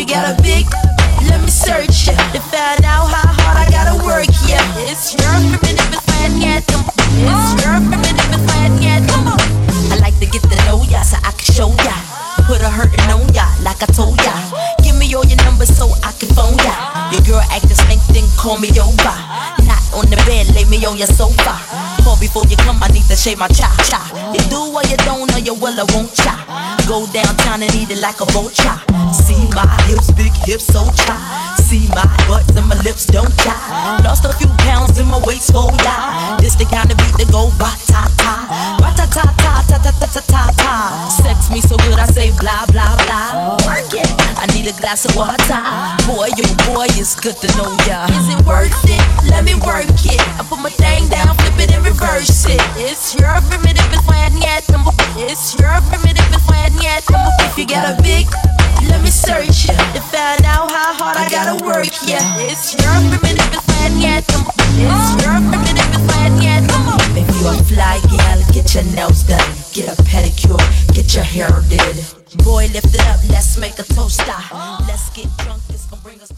you got a big, let me search ya to find out how hard I gotta work. Yeah, it's your primitive and fine yet. It's your primitive and fine yet. I like to get to know ya so I can show ya. Put a hurtin' on ya like I told ya. Give me all your numbers so I can phone ya. Your girl act the stink, then call me over. Not on the bed, lay me on your sofa. Call before you come, I need to shave my cha-cha. You do or you don't, or you will or won't cha. Go downtown and eat it like a vulture. See my hips, big hips, so cha. See my butts and my lips don't cha. Lost a few pounds in my waist, oh yeah. This the kind of beat that go ba-ta-ta. Ba-ta-ta-ta-ta-ta-ta-ta-ta. Sex me so good I say blah, blah, blah. Work it, I need a glass of water. Boy, you boy, it's good to know ya. Is it worth it? Let me work it. I put my thing down, flip it and reverse it. It's your primitive and fine yet. It's your primitive and fine yet. If you got a big, let me search ya to find out how hard I gotta work. Yeah, it's your primitive and fine yet. It's your primitive and fine yet. If you a fly gal, get your nails done, get a pedicure, get your hair did. Boy, lift it up, let's make a toast. Let's get drunk, this gon' bring us